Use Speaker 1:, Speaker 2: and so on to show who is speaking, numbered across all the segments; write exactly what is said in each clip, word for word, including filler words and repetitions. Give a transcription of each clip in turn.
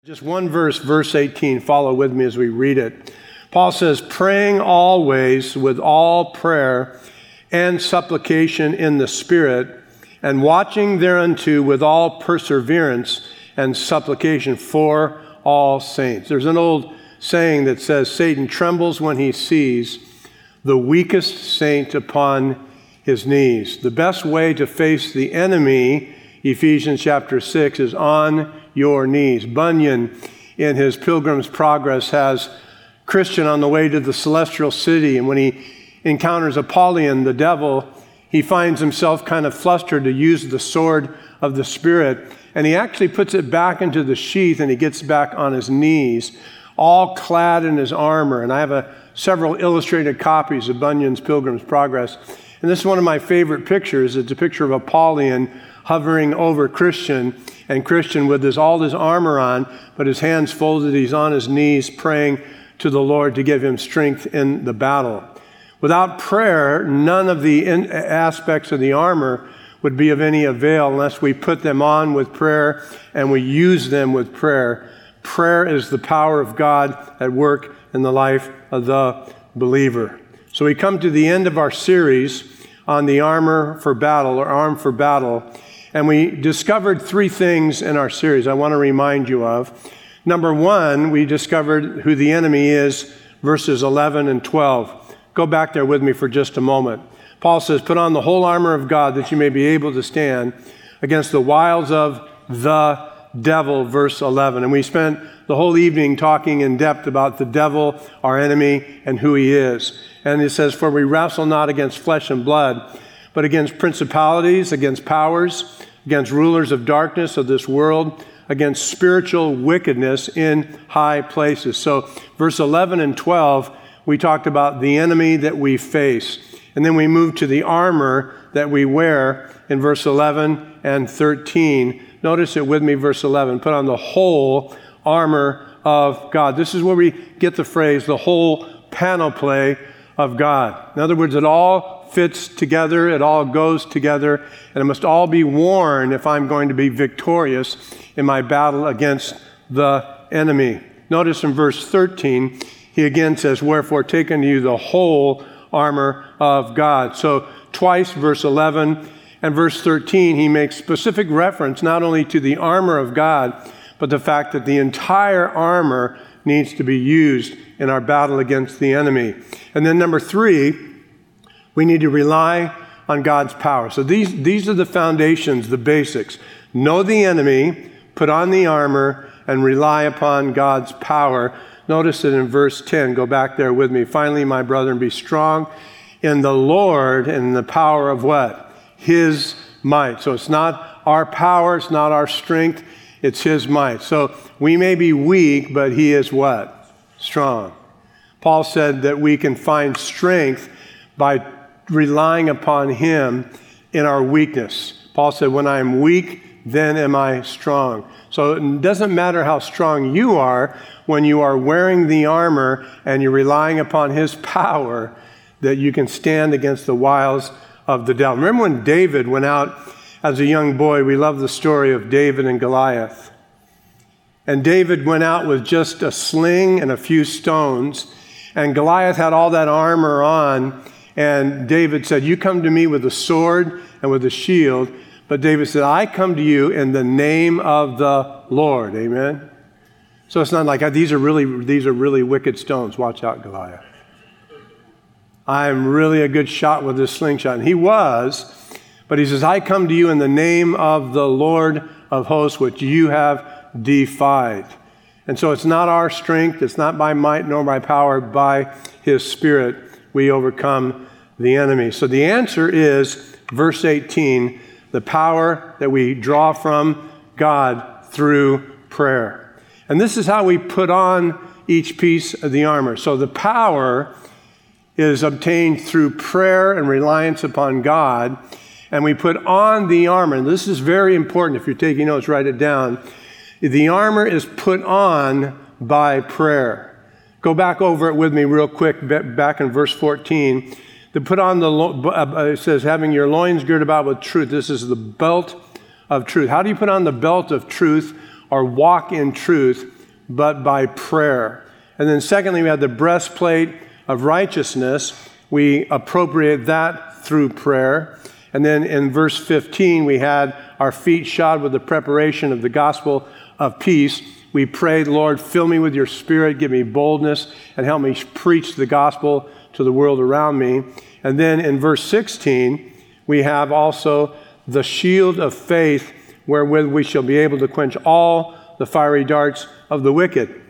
Speaker 1: Just one verse, verse eighteen, follow with me as we read it. Paul says, praying always with all prayer and supplication in the Spirit, and watching thereunto with all perseverance and supplication for all saints. There's an old saying that says, Satan trembles when he sees the weakest saint upon his knees. The best way to face the enemy, Ephesians chapter six, is on your knees. Bunyan, in his Pilgrim's Progress, has Christian on the way to the celestial city, and when he encounters Apollyon, the devil, he finds himself kind of flustered to use the sword of the Spirit, and he actually puts it back into the sheath, and he gets back on his knees, all clad in his armor. And I have a, several illustrated copies of Bunyan's Pilgrim's Progress, and this is one of my favorite pictures. It's a picture of Apollyon hovering over Christian, and Christian with his, all his armor on, but his hands folded, he's on his knees praying to the Lord to give him strength in the battle. Without prayer, none of the in aspects of the armor would be of any avail unless we put them on with prayer and we use them with prayer. Prayer is the power of God at work in the life of the believer. So we come to the end of our series on the armor for battle, or arm for battle. And we discovered three things in our series I want to remind you of. Number one, we discovered who the enemy is, verses eleven and twelve. Go back there with me for just a moment. Paul says, put on the whole armor of God that you may be able to stand against the wiles of the devil, verse eleven. And we spent the whole evening talking in depth about the devil, our enemy, and who he is. And it says, for we wrestle not against flesh and blood, but against principalities, against powers, against rulers of darkness of this world, against spiritual wickedness in high places. So verse eleven and twelve, we talked about the enemy that we face. And then we moved to the armor that we wear in verse eleven and thirteen. Notice it with me, verse eleven. Put on the whole armor of God. This is where we get the phrase, the whole panoply of God. In other words, it all fits together, it all goes together, and it must all be worn if I'm going to be victorious in my battle against the enemy. Notice in verse thirteen, he again says, wherefore take unto you the whole armor of God. So twice, verse eleven and verse thirteen, he makes specific reference not only to the armor of God, but the fact that the entire armor needs to be used in our battle against the enemy. And then number three, we need to rely on God's power. So these, these are the foundations, the basics. Know the enemy, put on the armor, and rely upon God's power. Notice it in verse ten. Go back there with me. Finally, my brethren, be strong in the Lord and in the power of what? His might. So it's not our power, it's not our strength, it's his might. So we may be weak, but he is what? Strong. Paul said that we can find strength by relying upon him in our weakness. Paul said, when I am weak, then am I strong. So it doesn't matter how strong you are when you are wearing the armor and you're relying upon his power, that you can stand against the wiles of the devil. Remember when David went out as a young boy? We love the story of David and Goliath. And David went out with just a sling and a few stones, and Goliath had all that armor on. And David said, you come to me with a sword and with a shield. But David said, I come to you in the name of the Lord. Amen? So it's not like, these are really, these are really wicked stones. Watch out, Goliath. I'm really a good shot with this slingshot. And he was, but he says, I come to you in the name of the Lord of hosts, which you have defied. And so it's not our strength, it's not by might nor by power, by his Spirit we overcome the enemy. So the answer is, verse eighteen, the power that we draw from God through prayer. And this is how we put on each piece of the armor. So the power is obtained through prayer and reliance upon God, and we put on the armor. And this is very important. If you're taking notes, write it down. The armor is put on by prayer. Go back over it with me real quick, back in verse fourteen. To put on the, it says, having your loins girded about with truth. This is the belt of truth. How do you put on the belt of truth or walk in truth, but by prayer. And then secondly, we have the breastplate of righteousness. We appropriate that through prayer. And then in verse fifteen, we had our feet shod with the preparation of the gospel of peace. We prayed, Lord, fill me with your spirit, give me boldness, and help me preach the gospel to the world around me. And then in verse sixteen, we have also the shield of faith, wherewith we shall be able to quench all the fiery darts of the wicked.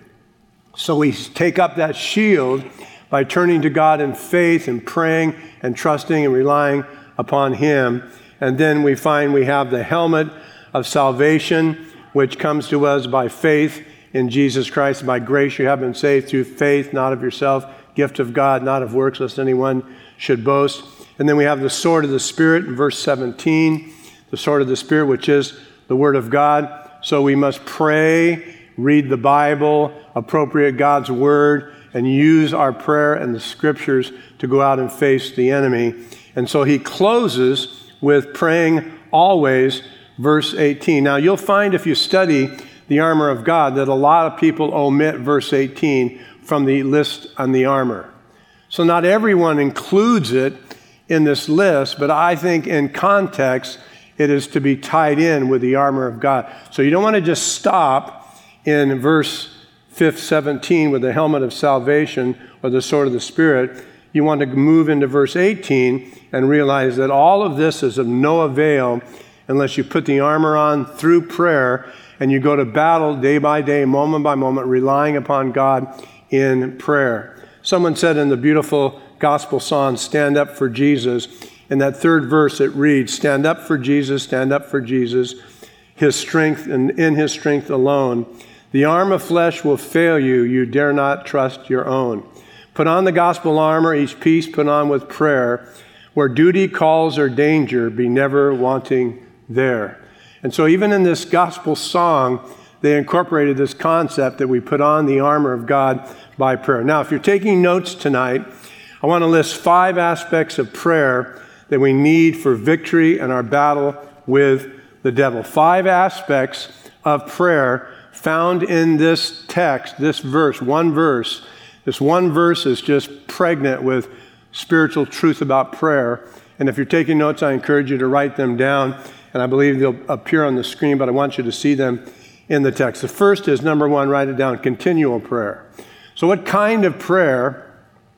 Speaker 1: So we take up that shield by turning to God in faith and praying and trusting and relying upon Him. And then we find we have the helmet of salvation, which comes to us by faith in Jesus Christ. By grace you have been saved through faith, not of yourself, gift of God, not of works, lest anyone should boast. And then we have the sword of the Spirit in verse seventeen, the sword of the Spirit, which is the Word of God. So we must pray, read the Bible, appropriate God's Word, and use our prayer and the Scriptures to go out and face the enemy. And so he closes with praying always, verse eighteen. Now you'll find if you study the armor of God that a lot of people omit verse eighteen from the list on the armor. So not everyone includes it in this list, but I think in context it is to be tied in with the armor of God. So you don't want to just stop in verse seventeen with the helmet of salvation or the sword of the Spirit. You want to move into verse eighteen and realize that all of this is of no avail unless you put the armor on through prayer and you go to battle day by day, moment by moment, relying upon God in prayer. Someone said in the beautiful gospel song, Stand Up for Jesus, in that third verse it reads, Stand up for Jesus, stand up for Jesus, His strength and in His strength alone. The arm of flesh will fail you, you dare not trust your own. Put on the gospel armor, each piece put on with prayer. Where duty calls or danger, be never wanting there. And so even in this gospel song, they incorporated this concept that we put on the armor of God by prayer. Now, if you're taking notes tonight, I want to list five aspects of prayer that we need for victory in our battle with the devil. Five aspects of prayer found in this text, this verse, one verse. This one verse is just pregnant with spiritual truth about prayer. And if you're taking notes, I encourage you to write them down. And I believe they'll appear on the screen, but I want you to see them in the text. The first is, number one, write it down, continual prayer. So what kind of prayer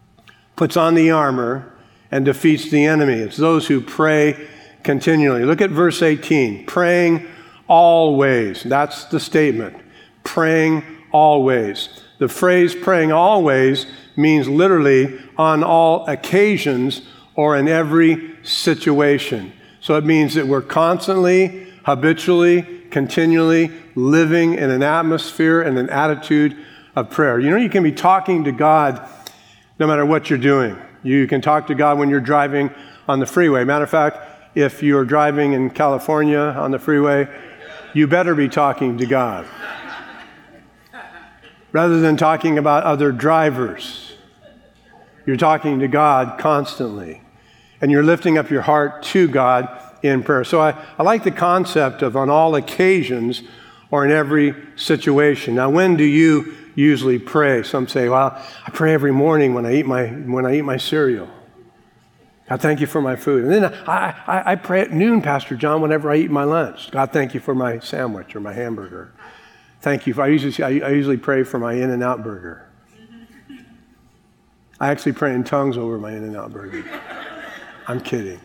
Speaker 1: puts on the armor and defeats the enemy? It's those who pray continually. Look at verse eighteen, praying always. That's the statement, praying always. The phrase praying always means literally on all occasions or in every situation. So it means that we're constantly, habitually, continually living in an atmosphere and an attitude of prayer. You know, you can be talking to God no matter what you're doing. You can talk to God when you're driving on the freeway. Matter of fact, if you're driving in California on the freeway, you better be talking to God. Rather than talking about other drivers, you're talking to God constantly. And you're lifting up your heart to God in prayer. So I, I like the concept of on all occasions or in every situation. Now, when do you usually pray? Some say, well, I pray every morning when I eat my when I eat my cereal. God, thank you for my food. And then I, I, I pray at noon, Pastor John, whenever I eat my lunch. God, thank you for my sandwich or my hamburger. Thank you. For, I usually I, I usually pray for my In-N-Out burger. I actually pray in tongues over my In-N-Out burger. I'm kidding.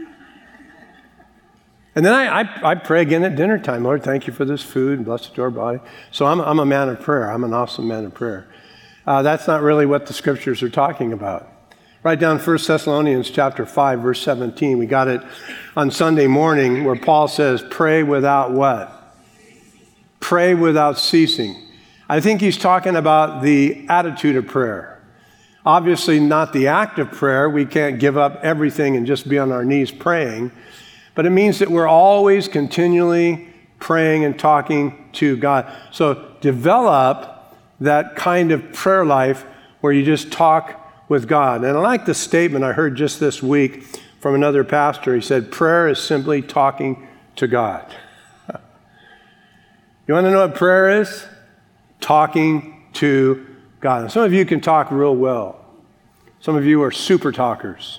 Speaker 1: And then I, I, I pray again at dinner time. Lord, thank you for this food and bless it to our body. So I'm, I'm a man of prayer. I'm an awesome man of prayer. Uh, that's not really what the scriptures are talking about. Write down First Thessalonians chapter five, verse seventeen. We got it on Sunday morning where Paul says, pray without what? Pray without ceasing. I think he's talking about the attitude of prayer. Obviously not the act of prayer. We can't give up everything and just be on our knees praying. But it means that we're always continually praying and talking to God. So develop that kind of prayer life where you just talk with God. And I like the statement I heard just this week from another pastor. He said, prayer is simply talking to God. You want to know what prayer is? Talking to God. And some of you can talk real well. Some of you are super talkers.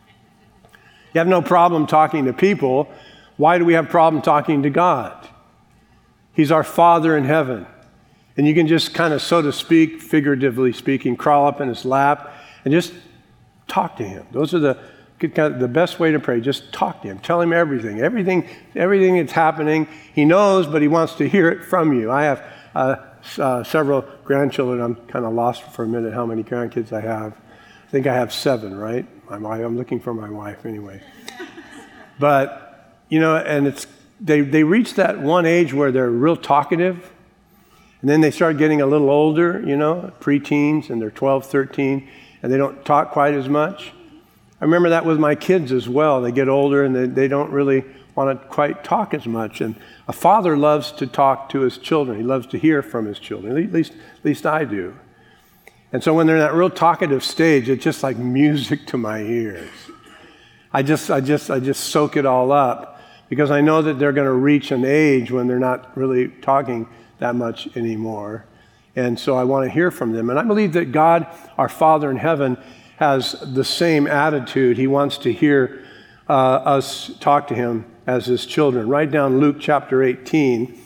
Speaker 1: You have no problem talking to people. Why do we have problem talking to God? He's our Father in heaven. And you can just kind of, so to speak, figuratively speaking, crawl up in his lap and just talk to him. Those are the kind of the best way to pray. Just talk to him. Tell him everything. Everything everything that's happening. He knows, but he wants to hear it from you. I have uh, uh, several grandchildren. I'm kind of lost for a minute how many grandkids I have. I think I have seven, right? My wife, I'm looking for my wife anyway. But, you know, and it's they, they reach that one age where they're real talkative. And then they start getting a little older, you know, preteens, and they're twelve, thirteen, and they don't talk quite as much. I remember that with my kids as well. They get older and they, they don't really want to quite talk as much. And a father loves to talk to his children. He loves to hear from his children. At least, at least I do. And so when they're in that real talkative stage, it's just like music to my ears. I just, I just, I just soak it all up because I know that they're going to reach an age when they're not really talking that much anymore. And so I want to hear from them. And I believe that God, our Father in heaven, has the same attitude. He wants to hear uh, us talk to him as his children. Write down Luke chapter eighteen.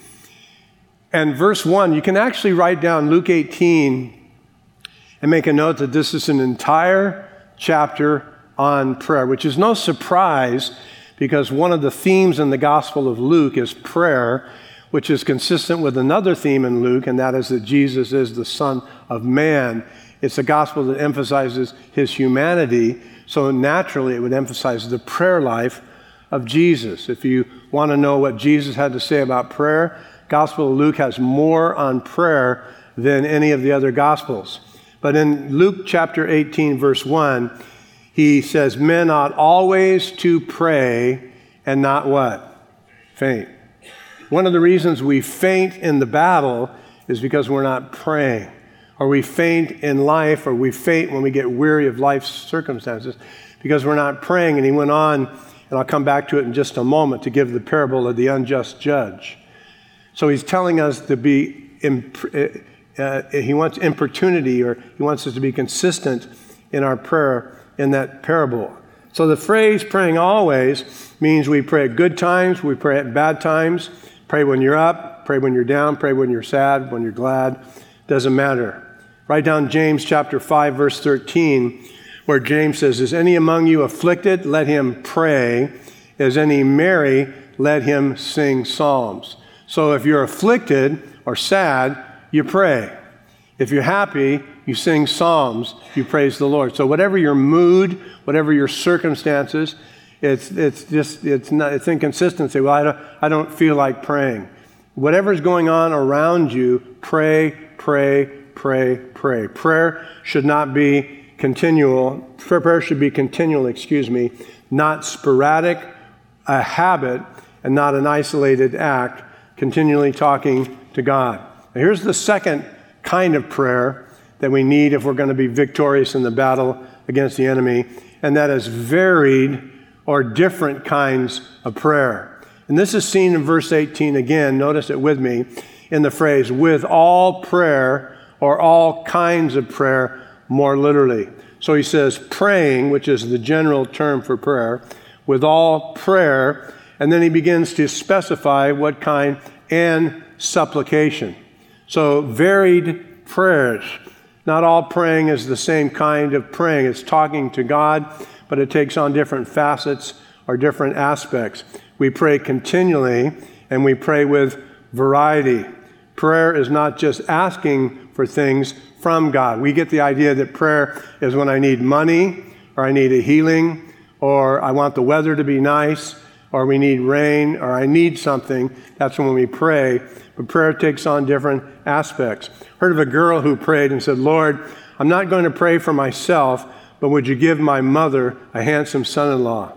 Speaker 1: And verse one, you can actually write down Luke eighteen and make a note that this is an entire chapter on prayer, which is no surprise because one of the themes in the Gospel of Luke is prayer, which is consistent with another theme in Luke, and that is that Jesus is the Son of Man. It's a gospel that emphasizes his humanity, so naturally it would emphasize the prayer life of Jesus. If you want to know what Jesus had to say about prayer, Gospel of Luke has more on prayer than any of the other Gospels. But in Luke chapter eighteen, verse one, he says, men ought always to pray and not what? Faint. One of the reasons we faint in the battle is because we're not praying. Or we faint in life, or we faint when we get weary of life's circumstances because we're not praying. And he went on, and I'll come back to it in just a moment, to give the parable of the unjust judge. So he's telling us to be, imp- uh, he wants importunity, or he wants us to be consistent in our prayer in that parable. So the phrase praying always means we pray at good times, we pray at bad times, pray when you're up, pray when you're down, pray when you're sad, when you're glad, doesn't matter. Write down James chapter five, verse thirteen, where James says, is any among you afflicted? Let him pray. Is any merry? Let him sing psalms. So if you're afflicted or sad, you pray. If you're happy, you sing psalms, you praise the Lord. So whatever your mood, whatever your circumstances, it's it's just it's not it's inconsistency. Well, I don't I don't feel like praying. Whatever's going on around you, pray, pray, pray, pray. Prayer should not be continual. Prayer should be continual, excuse me, not sporadic, a habit, and not an isolated act, continually talking to God. Now, here's the second kind of prayer that we need if we're going to be victorious in the battle against the enemy, and that is varied or different kinds of prayer. And this is seen in verse eighteen again. Notice it with me in the phrase, with all prayer or all kinds of prayer, more literally. So he says praying, which is the general term for prayer, with all prayer, and then he begins to specify what kind, and supplication. So varied prayers. Not all praying is the same kind of praying. It's talking to God, but it takes on different facets or different aspects. We pray continually, and we pray with variety. Prayer is not just asking for things from God. We get the idea that prayer is when I need money, or I need a healing, or I want the weather to be nice, or we need rain, or I need something. That's when we pray. But prayer takes on different aspects. Heard of a girl who prayed and said, Lord, I'm not going to pray for myself, but would you give my mother a handsome son-in-law?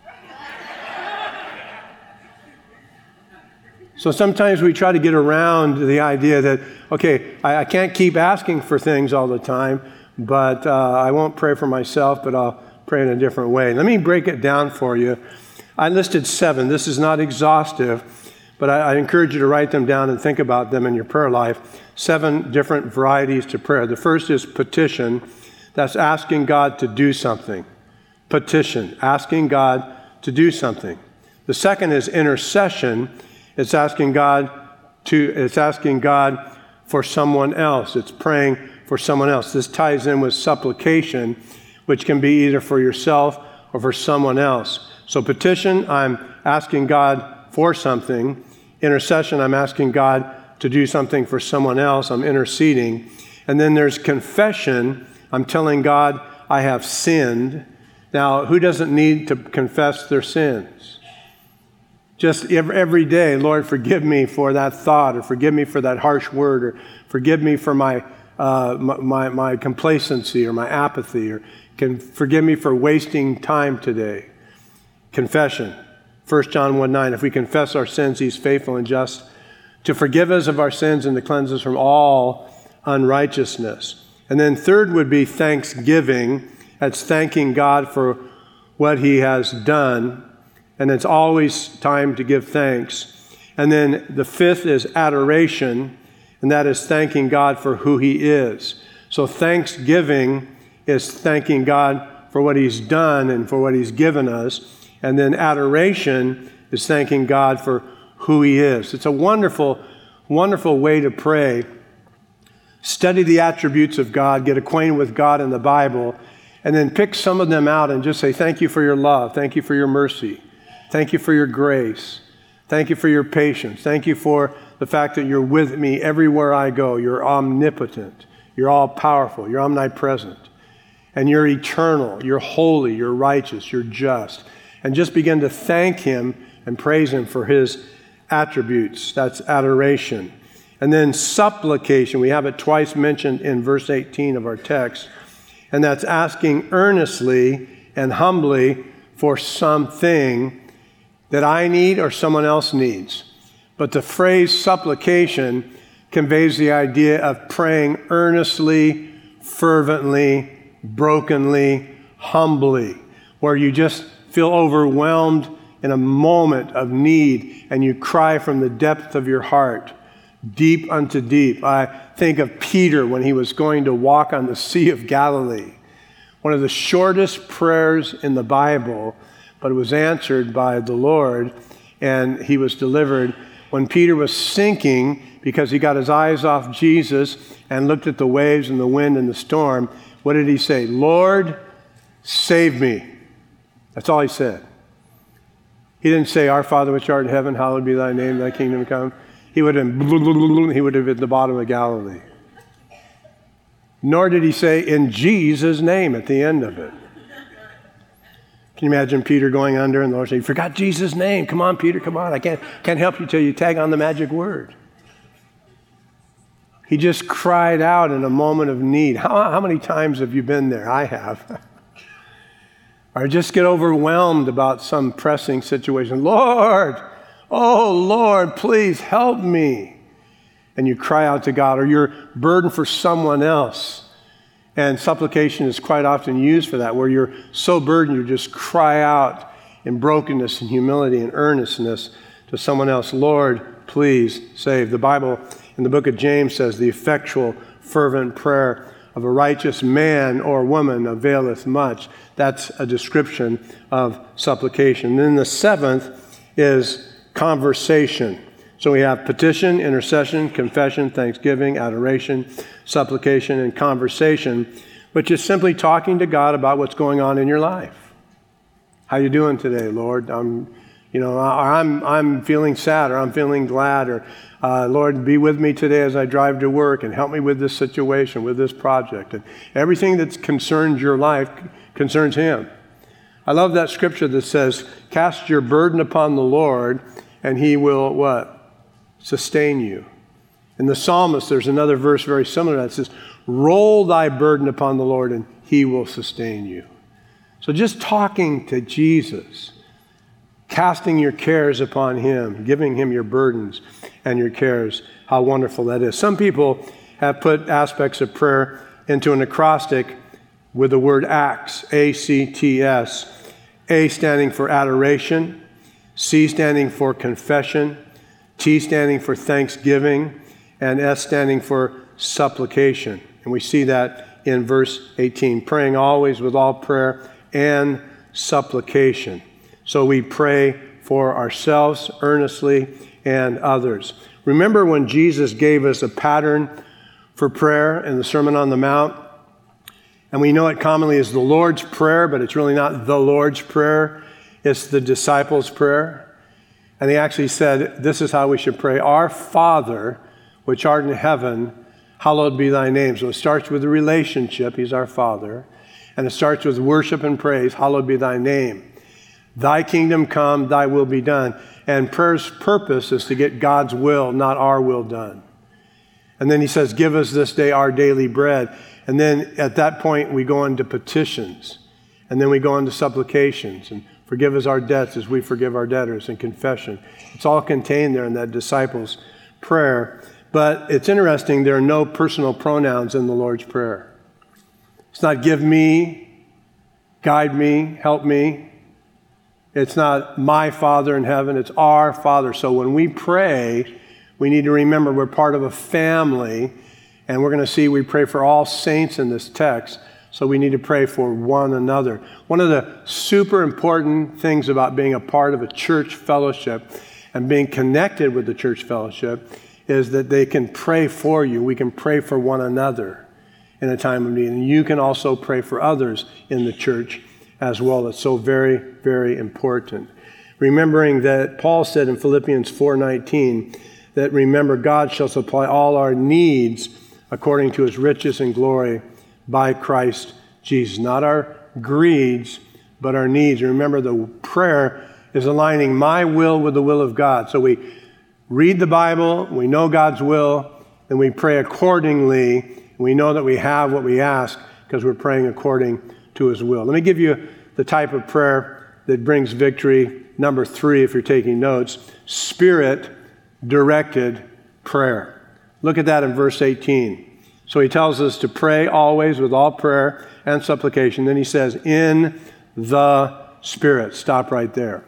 Speaker 1: So sometimes we try to get around the idea that, okay, I, I can't keep asking for things all the time, but uh, I won't pray for myself, but I'll pray in a different way. Let me break it down for you. I listed seven. This is not exhaustive, but I, I encourage you to write them down and think about them in your prayer life. Seven different varieties to prayer. The first is petition. That's asking God to do something. Petition, asking God to do something. The second is intercession. It's asking God to, it's asking God for someone else. It's praying for someone else. This ties in with supplication, which can be either for yourself or for someone else. So petition, I'm asking God for something. Intercession, I'm asking God to do something for someone else. I'm interceding. And then there's confession. I'm telling God I have sinned. Now, who doesn't need to confess their sins? Just every day, Lord, forgive me for that thought, or forgive me for that harsh word, or forgive me for my uh, my, my complacency or my apathy, or can forgive me for wasting time today. Confession. First John one nine, if we confess our sins, he's faithful and just to forgive us of our sins and to cleanse us from all unrighteousness. And then third would be thanksgiving. That's thanking God for what he has done. And it's always time to give thanks. And then the fifth is adoration, and that is thanking God for who he is. So thanksgiving is thanking God for what he's done and for what he's given us. And then adoration is thanking God for who he is. It's a wonderful, wonderful way to pray. Study the attributes of God, get acquainted with God in the Bible, and then pick some of them out and just say, thank you for your love. Thank you for your mercy. Thank you for your grace. Thank you for your patience. Thank you for the fact that you're with me everywhere I go. You're omnipotent. You're all-powerful. You're omnipresent. And you're eternal. You're holy. You're righteous. You're just. And just begin to thank him and praise him for his attributes. That's adoration. And then supplication. We have it twice mentioned in verse eighteen of our text. And that's asking earnestly and humbly for something that I need or someone else needs. But the phrase supplication conveys the idea of praying earnestly, fervently, brokenly, humbly, where you just feel overwhelmed in a moment of need and you cry from the depth of your heart, deep unto deep. I think of Peter when he was going to walk on the Sea of Galilee. One of the shortest prayers in the Bible, but it was answered by the Lord, and he was delivered. When Peter was sinking because he got his eyes off Jesus and looked at the waves and the wind and the storm, what did he say? Lord, save me. That's all he said. He didn't say, Our Father which art in heaven, hallowed be thy name, thy kingdom come. He would have been, he would have been at the bottom of Galilee. Nor did he say, in Jesus' name at the end of it. Can you imagine Peter going under and the Lord saying, you forgot Jesus' name. Come on, Peter, come on. I can't, can't help you till you tag on the magic word. He just cried out in a moment of need. How, how many times have you been there? I have. Or just get overwhelmed about some pressing situation. Lord, oh Lord, please help me. And you cry out to God, or you're burdened for someone else. And supplication is quite often used for that, where you're so burdened you just cry out in brokenness and humility and earnestness to someone else. Lord, please save. The Bible in the book of James says the effectual, fervent prayer of a righteous man or woman availeth much. That's a description of supplication. And then the seventh is conversation. So we have petition, intercession, confession, thanksgiving, adoration, supplication, and conversation, which is simply talking to God about what's going on in your life. How you doing today, Lord? I'm, you know, I'm I'm feeling sad, or I'm feeling glad, or uh, Lord, be with me today as I drive to work, and help me with this situation, with this project, and everything that concerns your life concerns Him. I love that scripture that says, "Cast your burden upon the Lord, and He will what? Sustain you." In the Psalmist, there's another verse very similar that says, "Roll thy burden upon the Lord, and He will sustain you." So just talking to Jesus, casting your cares upon Him, giving Him your burdens and your cares, how wonderful that is. Some people have put aspects of prayer into an acrostic with the word acts, A C T S. A standing for adoration, C standing for confession, T standing for thanksgiving, and S standing for supplication. And we see that in verse eighteen, praying always with all prayer and supplication. So we pray for ourselves earnestly and others. Remember when Jesus gave us a pattern for prayer in the Sermon on the Mount? And we know it commonly as the Lord's Prayer, but it's really not the Lord's Prayer. It's the disciples' prayer. And he actually said, this is how we should pray. Our Father, which art in heaven, hallowed be thy name. So it starts with a relationship. He's our Father. And it starts with worship and praise. Hallowed be thy name. Thy kingdom come, thy will be done. And prayer's purpose is to get God's will, not our will, done. And then he says, give us this day our daily bread. And then at that point, we go into petitions. And then we go into supplications. And forgive us our debts as we forgive our debtors, and confession. It's all contained there in that disciples' prayer. But it's interesting, there are no personal pronouns in the Lord's Prayer. It's not give me, guide me, help me. It's not my Father in heaven, it's our Father. So when we pray, we need to remember we're part of a family, and we're going to see we pray for all saints in this text, so we need to pray for one another. One of the super important things about being a part of a church fellowship and being connected with the church fellowship is that they can pray for you. We can pray for one another in a time of need, and you can also pray for others in the church as well. It's so very, very important. Remembering that Paul said in Philippians four nineteen that, remember, God shall supply all our needs according to his riches and glory by Christ Jesus. Not our greeds, but our needs. Remember, the prayer is aligning my will with the will of God. So we read the Bible, we know God's will, and we pray accordingly. We know that we have what we ask because we're praying according to his will. Let me give you the type of prayer that brings victory. Number three, if you're taking notes, Spirit-directed prayer. Look at that in verse eighteen. So he tells us to pray always with all prayer and supplication. Then he says, in the Spirit. Stop right there.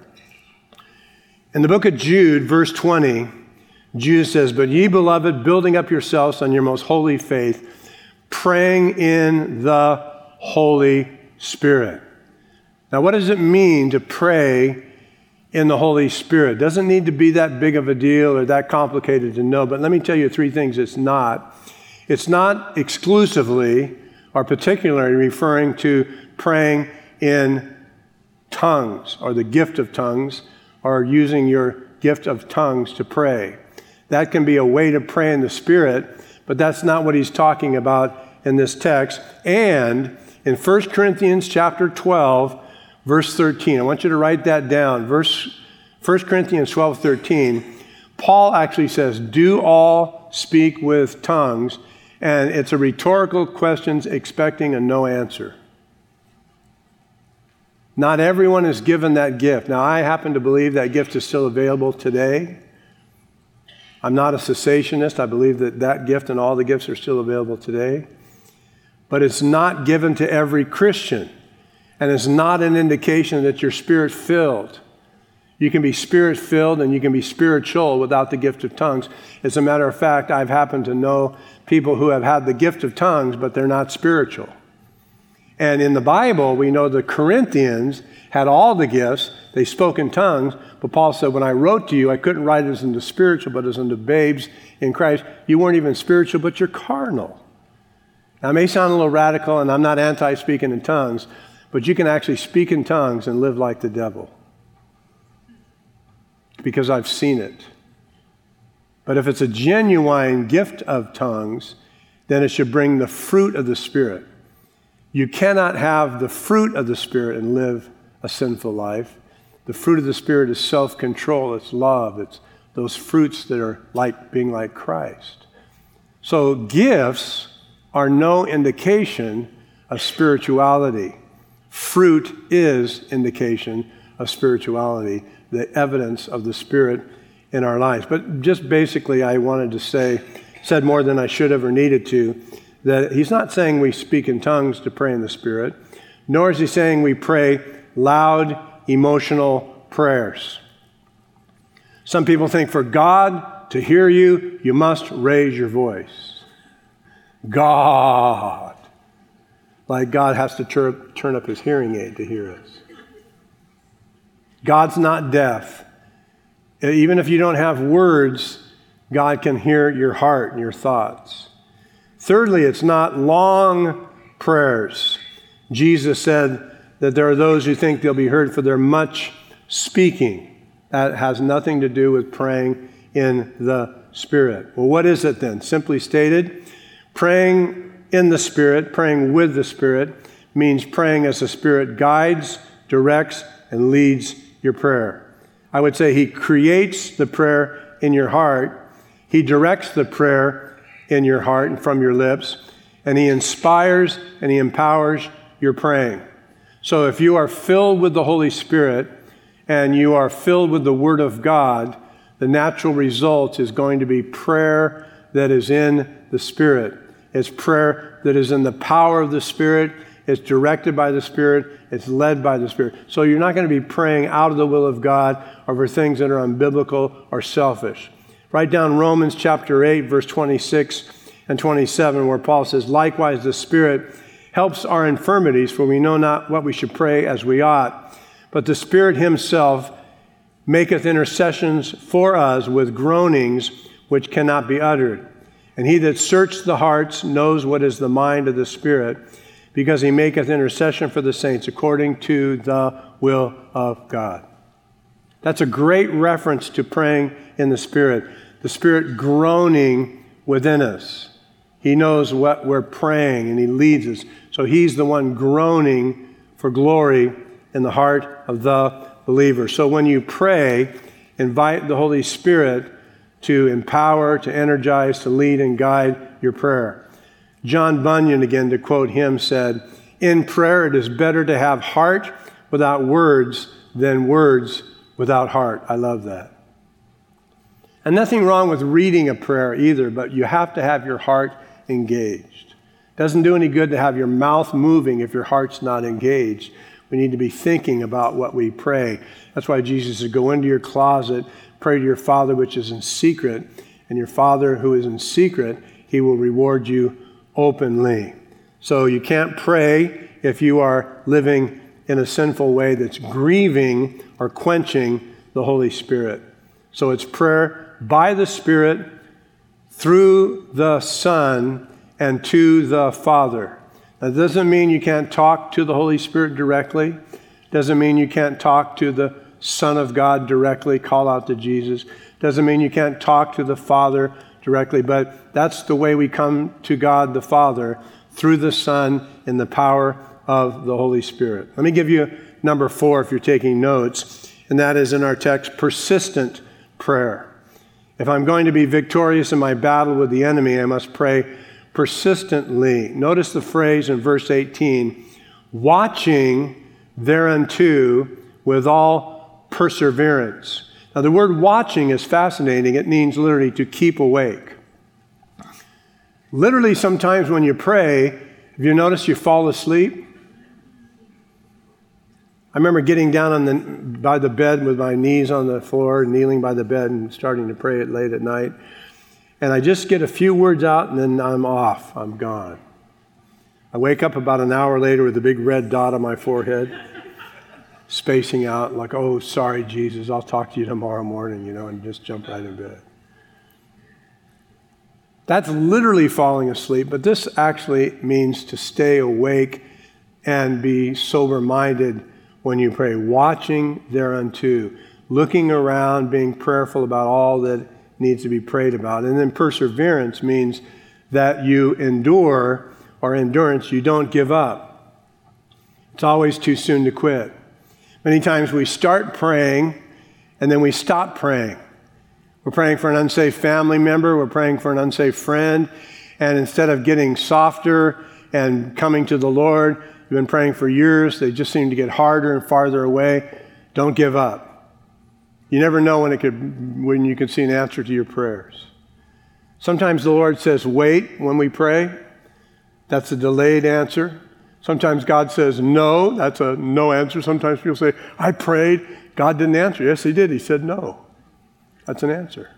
Speaker 1: In the book of Jude, verse twenty, Jude says, but ye, beloved, building up yourselves on your most holy faith, praying in the Holy Spirit. Now, what does it mean to pray in the Holy Spirit? It doesn't need to be that big of a deal or that complicated to know, but let me tell you three things it's not. It's not exclusively or particularly referring to praying in tongues or the gift of tongues or using your gift of tongues to pray. That can be a way to pray in the Spirit, but that's not what he's talking about in this text. And in First Corinthians chapter twelve, verse thirteen, I want you to write that down. Verse First Corinthians twelve, thirteen, Paul actually says, do all speak with tongues, and it's a rhetorical question expecting a no answer. Not everyone is given that gift. Now, I happen to believe that gift is still available today. I'm not a cessationist. I believe that that gift and all the gifts are still available today. But it's not given to every Christian. And it's not an indication that you're Spirit-filled. You can be Spirit-filled and you can be spiritual without the gift of tongues. As a matter of fact, I've happened to know people who have had the gift of tongues, but they're not spiritual. And in the Bible, we know the Corinthians had all the gifts. They spoke in tongues. But Paul said, when I wrote to you, I couldn't write as unto spiritual, but as unto babes in Christ. You weren't even spiritual, but you're carnal. Now, it may sound a little radical, and I'm not anti-speaking in tongues, but you can actually speak in tongues and live like the devil. Because I've seen it. But if it's a genuine gift of tongues, then it should bring the fruit of the Spirit. You cannot have the fruit of the Spirit and live a sinful life. The fruit of the Spirit is self-control, it's love, it's those fruits that are like being like Christ. So gifts are no indication of spirituality. Fruit is indication of spirituality, the evidence of the Spirit in our lives. But just basically, I wanted to say, said more than I should have or needed to, that he's not saying we speak in tongues to pray in the Spirit, nor is he saying we pray loud, emotional prayers. Some people think for God to hear you, you must raise your voice. God. Like God has to tur- turn up his hearing aid to hear us. God's not deaf. Even if you don't have words, God can hear your heart and your thoughts. Thirdly, it's not long prayers. Jesus said that there are those who think they'll be heard for their much speaking. That has nothing to do with praying in the Spirit. Well, what is it then? Simply stated, praying in the Spirit, praying with the Spirit, means praying as the Spirit guides, directs, and leads your prayer. I would say he creates the prayer in your heart, he directs the prayer in your heart and from your lips, and he inspires and he empowers your praying. So if you are filled with the Holy Spirit and you are filled with the Word of God, the natural result is going to be prayer that is in the Spirit. It's prayer that is in the power of the Spirit. It's directed by the Spirit. It's led by the Spirit. So you're not going to be praying out of the will of God or for things that are unbiblical or selfish. Write down Romans chapter eight, verse twenty-six and twenty-seven, where Paul says, likewise the Spirit helps our infirmities, for we know not what we should pray as we ought. But the Spirit himself maketh intercessions for us with groanings which cannot be uttered. And he that searches the hearts knows what is the mind of the Spirit, because he maketh intercession for the saints according to the will of God. That's a great reference to praying in the Spirit. The Spirit groaning within us. He knows what we're praying and he leads us. So he's the one groaning for glory in the heart of the believer. So when you pray, invite the Holy Spirit to empower, to energize, to lead and guide your prayer. John Bunyan, again, to quote him, said, in prayer it is better to have heart without words than words without heart. I love that. And nothing wrong with reading a prayer either, but you have to have your heart engaged. It doesn't do any good to have your mouth moving if your heart's not engaged. We need to be thinking about what we pray. That's why Jesus said, go into your closet, pray to your Father which is in secret, and your Father who is in secret, he will reward you openly. So you can't pray if you are living in a sinful way that's grieving or quenching the Holy Spirit. So it's prayer by the Spirit, through the Son, and to the Father. That doesn't mean you can't talk to the Holy Spirit directly. Doesn't mean you can't talk to the Son of God directly, call out to Jesus. Doesn't mean you can't talk to the Father directly, but that's the way we come to God the Father, through the Son in the power of the Holy Spirit. Let me give you number four if you're taking notes, and that is in our text, persistent prayer. If I'm going to be victorious in my battle with the enemy, I must pray persistently. Notice the phrase in verse eighteen, watching thereunto with all perseverance. Now the word watching is fascinating. It means literally to keep awake. Literally sometimes when you pray, have you noticed you fall asleep? I remember getting down on the, by the bed with my knees on the floor, kneeling by the bed and starting to pray it late at night. And I just get a few words out and then I'm off. I'm gone. I wake up about an hour later with a big red dot on my forehead, spacing out like, oh, sorry, Jesus, I'll talk to you tomorrow morning, you know, and just jump right in bed. That's literally falling asleep, but this actually means to stay awake and be sober-minded when you pray, watching thereunto, looking around, being prayerful about all that needs to be prayed about. And then perseverance means that you endure, or endurance, you don't give up. It's always too soon to quit. Many times we start praying and then we stop praying. We're praying for an unsafe family member, we're praying for an unsafe friend, and instead of getting softer and coming to the Lord, you've been praying for years, they just seem to get harder and farther away. Don't give up. You never know when it could, when you could see an answer to your prayers. Sometimes the Lord says, wait when we pray. That's a delayed answer. Sometimes God says, no. That's a no answer. Sometimes people say, I prayed. God didn't answer. Yes, he did. He said no. That's an answer.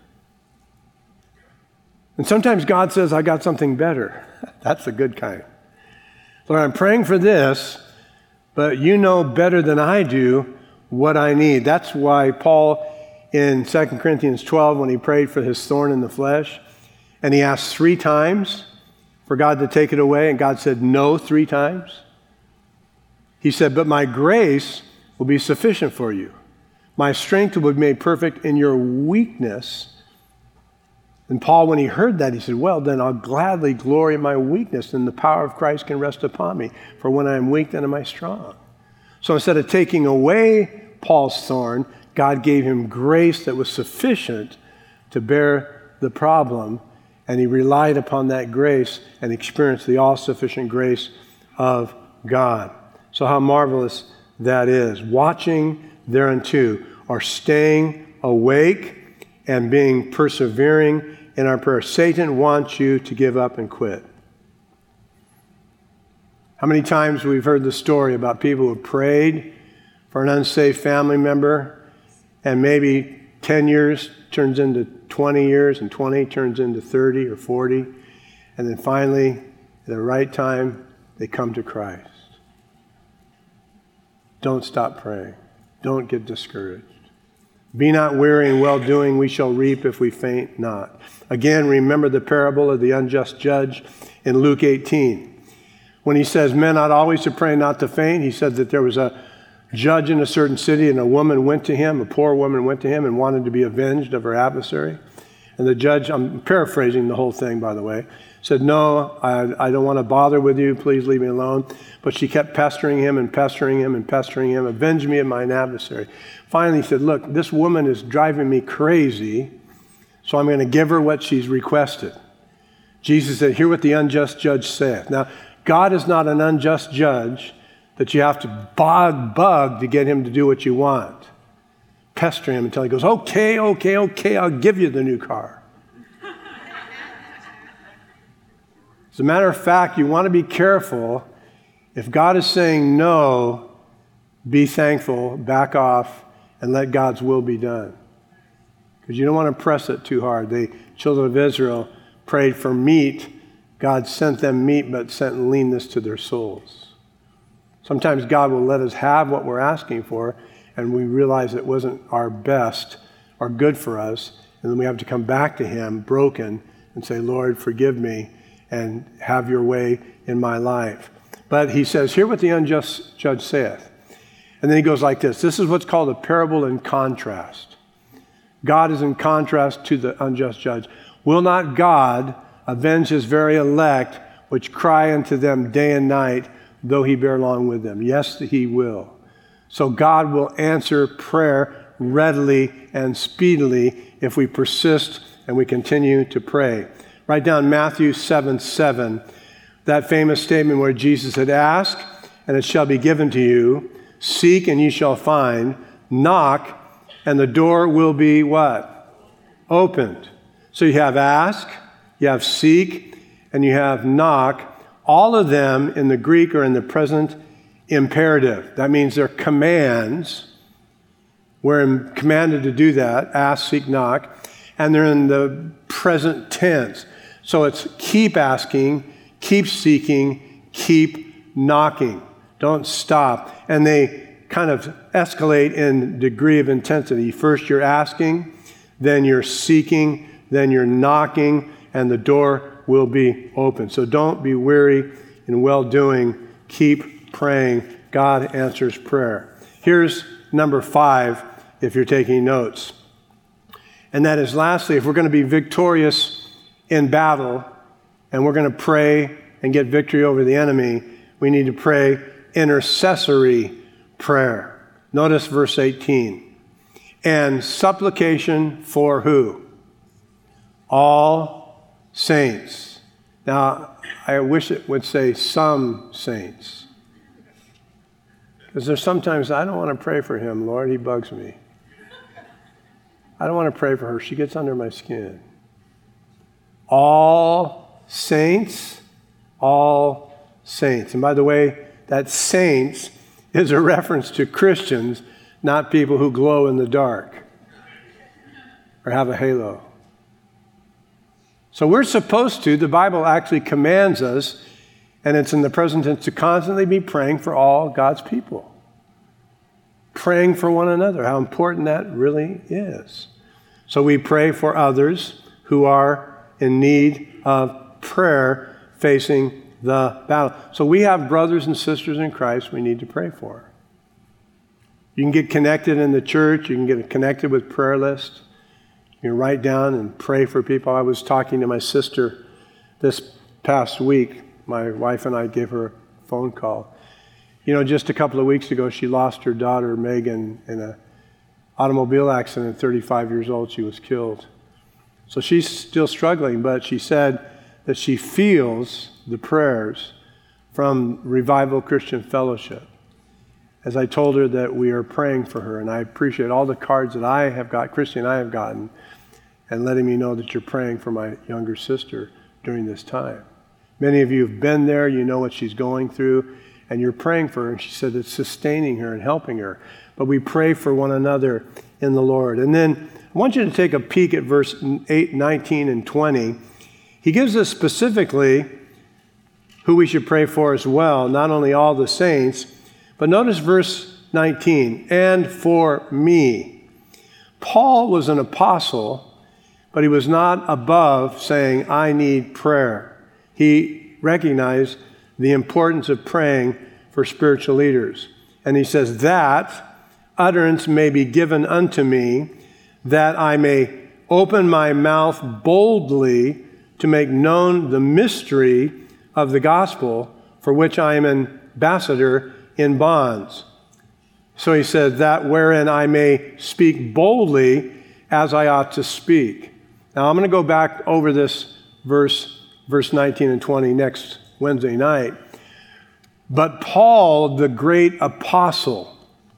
Speaker 1: And sometimes God says, I got something better. That's the good kind. Lord, I'm praying for this, but you know better than I do what I need. That's why Paul in Second Corinthians twelve, when he prayed for his thorn in the flesh, and he asked three times for God to take it away, and God said no three times. He said, but my grace will be sufficient for you. My strength will be made perfect in your weakness. And Paul, when he heard that, he said, well, then I'll gladly glory in my weakness, and the power of Christ can rest upon me. For when I am weak, then am I strong. So instead of taking away Paul's thorn, God gave him grace that was sufficient to bear the problem, and he relied upon that grace and experienced the all-sufficient grace of God. So how marvelous that is. Watching thereunto, or staying awake and being persevering in our prayer. Satan wants you to give up and quit. How many times we've heard the story about people who prayed for an unsafe family member, and maybe ten years turns into twenty years, and twenty turns into thirty or forty, and then finally, at the right time, they come to Christ. Don't stop praying. Don't get discouraged. Be not weary in well-doing, we shall reap if we faint not. Again, remember the parable of the unjust judge in Luke eighteen. When he says, men ought always to pray, not to faint, he said that there was a judge in a certain city, and a woman went to him, a poor woman went to him and wanted to be avenged of her adversary. And the judge, I'm paraphrasing the whole thing, by the way, said, no, I, I don't want to bother with you, please leave me alone. But she kept pestering him and pestering him and pestering him, avenge me of mine adversary. Finally, he said, look, this woman is driving me crazy, so I'm going to give her what she's requested. Jesus said, hear what the unjust judge saith. Now, God is not an unjust judge that you have to bug, bug to get him to do what you want. Pester him until he goes, okay, okay, okay, I'll give you the new car. As a matter of fact, you want to be careful. If God is saying no, be thankful, back off, and let God's will be done. Because you don't want to press it too hard. The children of Israel prayed for meat. God sent them meat, but sent leanness to their souls. Sometimes God will let us have what we're asking for, and we realize it wasn't our best or good for us, and then we have to come back to him broken and say, Lord, forgive me and have your way in my life. But he says, hear what the unjust judge saith. And then he goes like this. This is what's called a parable in contrast. God is in contrast to the unjust judge. Will not God avenge his very elect, which cry unto them day and night, though he bear long with them? Yes, he will. So God will answer prayer readily and speedily if we persist and we continue to pray. Write down Matthew seven seven, that famous statement where Jesus said, ask, and it shall be given to you. Seek, and you shall find. Knock, and the door will be what? Opened. So you have ask, you have seek, and you have knock. All of them in the Greek are in the present imperative. That means they're commands. We're commanded to do that, ask, seek, knock. And they're in the present tense. So it's keep asking, keep seeking, keep knocking. Don't stop. And they kind of escalate in degree of intensity. First you're asking, then you're seeking, then you're knocking, and the door will be open. So don't be weary in well-doing. Keep praying. God answers prayer. Here's number five, if you're taking notes. And that is, lastly, if we're going to be victorious in battle and we're going to pray and get victory over the enemy, we need to pray intercessory prayer. Notice verse eighteen. And supplication for who? All saints. Now, I wish it would say some saints. Because there's sometimes I don't want to pray for him, Lord, he bugs me. I don't want to pray for her. She gets under my skin. All saints, all saints. And by the way, that saints is a reference to Christians, not people who glow in the dark. or have a halo. So we're supposed to, the Bible actually commands us, and it's in the present tense, to constantly be praying for all God's people. Praying for one another, how important that really is. So we pray for others who are in need of prayer facing the battle. So we have brothers and sisters in Christ we need to pray for. You can get connected in the church. You can get connected with prayer lists. You can write down and pray for people. I was talking to my sister this past week. My wife and I gave her a phone call. You know, just a couple of weeks ago, she lost her daughter, Megan, in an automobile accident. thirty-five years old, she was killed. So she's still struggling, but she said that she feels the prayers from Revival Christian Fellowship. As I told her that we are praying for her, and I appreciate all the cards that I have got, Christy and I have gotten, and letting me know that you're praying for my younger sister during this time. Many of you have been there, you know what she's going through, and you're praying for her, and she said it's sustaining her and helping her. But we pray for one another in the Lord. And then I want you to take a peek at verse eight, nineteen, and twenty. He gives us specifically who we should pray for as well, not only all the saints, but notice verse nineteen, and for me. Paul was an apostle, but he was not above saying, I need prayer. He recognized the importance of praying for spiritual leaders. And he says, that utterance may be given unto me, that I may open my mouth boldly to make known the mystery of the gospel, for which I am an ambassador in bonds. So he said, that wherein I may speak boldly as I ought to speak. Now I'm going to go back over this verse, verse nineteen and twenty next Wednesday night. But Paul, the great apostle,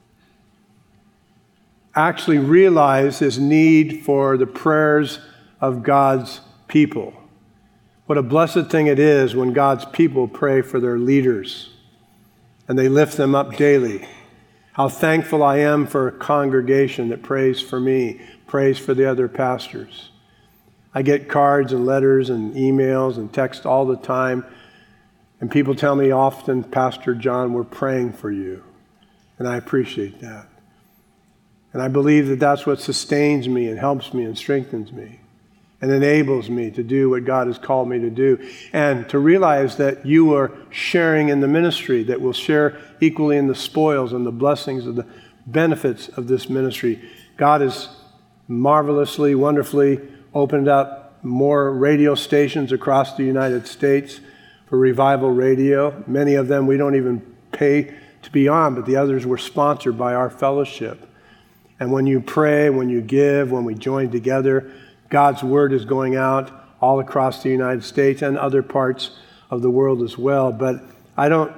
Speaker 1: actually realized his need for the prayers of God's people. What a blessed thing it is when God's people pray for their leaders and they lift them up daily. How thankful I am for a congregation that prays for me, prays for the other pastors. I get cards and letters and emails and texts all the time, and people tell me often, Pastor John, we're praying for you. And I appreciate that. And I believe that that's what sustains me and helps me and strengthens me and enables me to do what God has called me to do, and to realize that you are sharing in the ministry, that will share equally in the spoils and the blessings of the benefits of this ministry. God has marvelously, wonderfully opened up more radio stations across the United States for Revival Radio. Many of them we don't even pay to be on, but the others were sponsored by our fellowship. And when you pray, when you give, when we join together, God's word is going out all across the United States and other parts of the world as well. But I don't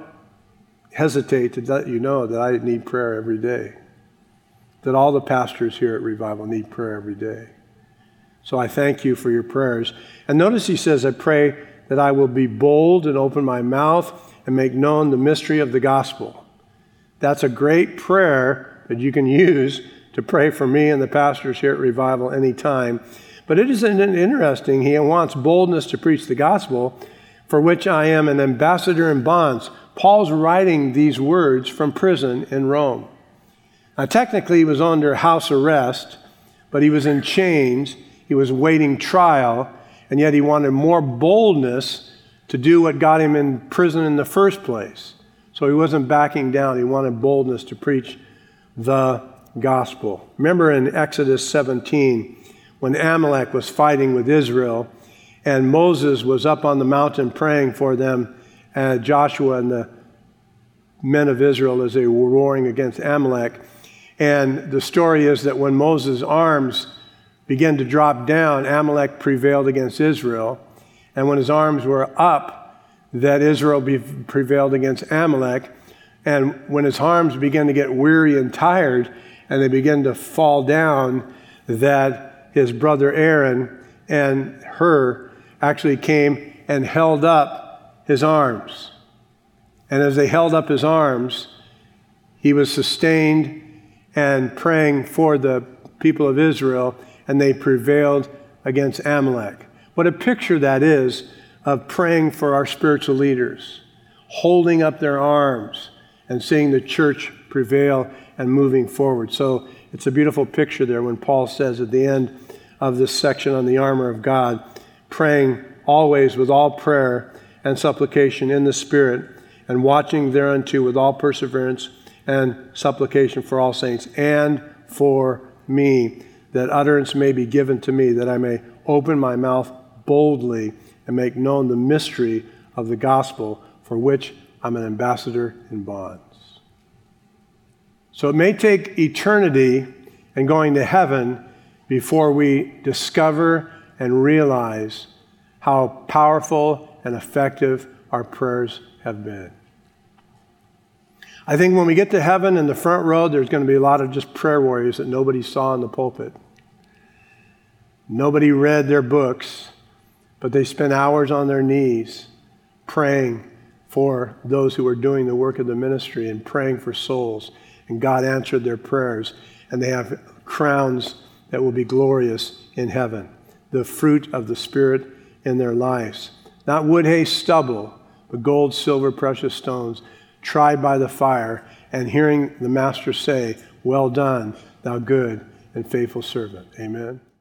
Speaker 1: hesitate to let you know that I need prayer every day, that all the pastors here at Revival need prayer every day. So I thank you for your prayers. And notice he says, I pray that I will be bold and open my mouth and make known the mystery of the gospel. That's a great prayer that you can use to pray for me and the pastors here at Revival anytime. But it is interesting, he wants boldness to preach the gospel, for which I am an ambassador in bonds. Paul's writing these words from prison in Rome. Now, technically, he was under house arrest, but he was in chains. He was waiting trial, and yet he wanted more boldness to do what got him in prison in the first place. So he wasn't backing down. He wanted boldness to preach the gospel. Remember in Exodus seventeen, when Amalek was fighting with Israel, and Moses was up on the mountain praying for them, and Joshua and the men of Israel as they were warring against Amalek. And the story is that when Moses' arms began to drop down, Amalek prevailed against Israel. And when his arms were up, that Israel be- prevailed against Amalek. And when his arms began to get weary and tired, and they began to fall down, that his brother Aaron and Hur actually came and held up his arms. And as they held up his arms, he was sustained and praying for the people of Israel. and they prevailed against Amalek. What a picture that is of praying for our spiritual leaders, holding up their arms and seeing the church prevail and moving forward. So it's a beautiful picture there when Paul says at the end of this section on the armor of God, praying always with all prayer and supplication in the Spirit, and watching thereunto with all perseverance and supplication for all saints, and for me, that utterance may be given to me, that I may open my mouth boldly and make known the mystery of the gospel, for which I'm an ambassador in bonds. So it may take eternity and going to heaven before we discover and realize how powerful and effective our prayers have been. I think when we get to heaven in the front row, there's going to be a lot of just prayer warriors that nobody saw in the pulpit. Nobody read their books, but they spent hours on their knees praying for those who were doing the work of the ministry and praying for souls. And God answered their prayers, and they have crowns that will be glorious in heaven. The fruit of the Spirit in their lives. Not wood, hay, stubble, but gold, silver, precious stones, tried by the fire, and hearing the Master say, "Well done, thou good and faithful servant." Amen.